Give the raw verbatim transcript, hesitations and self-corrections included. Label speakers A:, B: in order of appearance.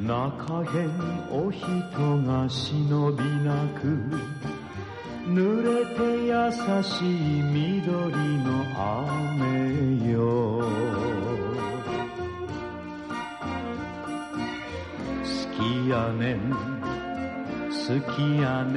A: 中へんお人が忍びなく濡れて優しい緑の雨よ好きやねん好きやねん